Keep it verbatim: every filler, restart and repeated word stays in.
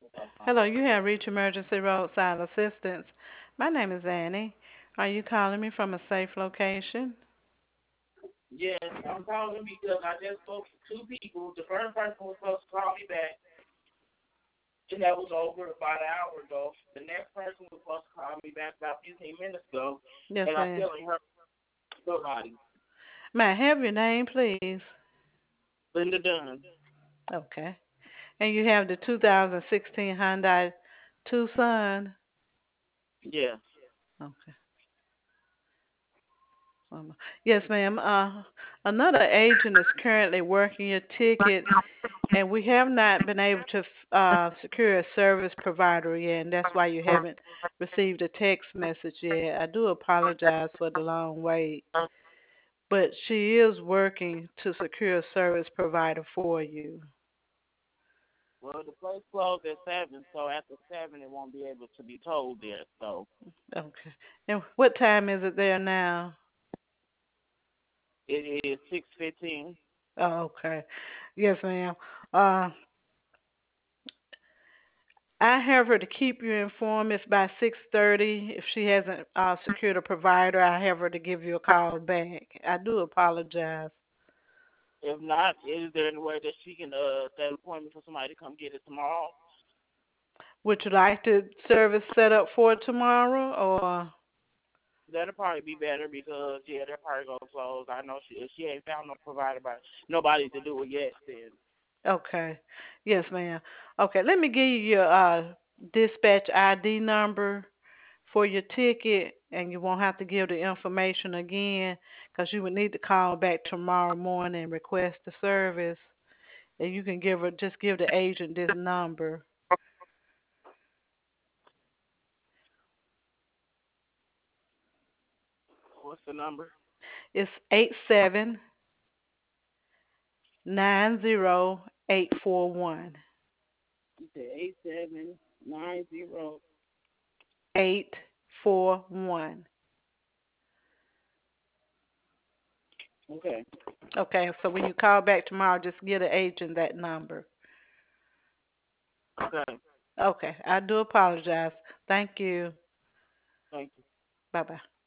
Hello, you have reached emergency roadside assistance. My name is Annie. Are you calling me from a safe location? Yes, I'm calling because I just spoke to two people. The first person was supposed to call me back, and that was over about an hour ago. The next person was supposed to call me back about fifteen minutes ago, Yes, and I ma'am. still ain't heard nobody. May I have your name, please? Linda Dunn. Okay. And you have the two thousand sixteen Hyundai Tucson? Yes. Okay. Um, Yes, ma'am. Uh, another agent is currently working your ticket, and we have not been able to uh, secure a service provider yet, and that's why you haven't received a text message yet. I do apologize for the long wait, but she is working to secure a service provider for you. Well, the place closed at seven, so after seven, it won't be able to be told there. So Okay. And what time is it there now? it is six fifteen. Oh, okay. Yes, ma'am. Uh, I have her to keep you informed. If by six thirty, if she hasn't uh, secured a provider, I have her to give you a call back. I do apologize. If not, is there any way that she can uh set an appointment for somebody to come get it tomorrow? Would you like the service set up for tomorrow, or That'll probably be better because yeah, they're probably gonna close. I know she if she ain't found no provider, but nobody to do it yet. Then okay? Yes, ma'am. Okay, let me give you your uh, dispatch I D number for your ticket, and you won't have to give the information again because you would need to call back tomorrow morning and request the service. And you can give her just give the agent this number. what's the number? It's eight seven nine zero eight four one. You said eight seven nine zero. Eight four one. Okay. Okay, so when you call back tomorrow, just give the agent that number. Okay. Okay, I do apologize. Thank you. Thank you. Bye bye.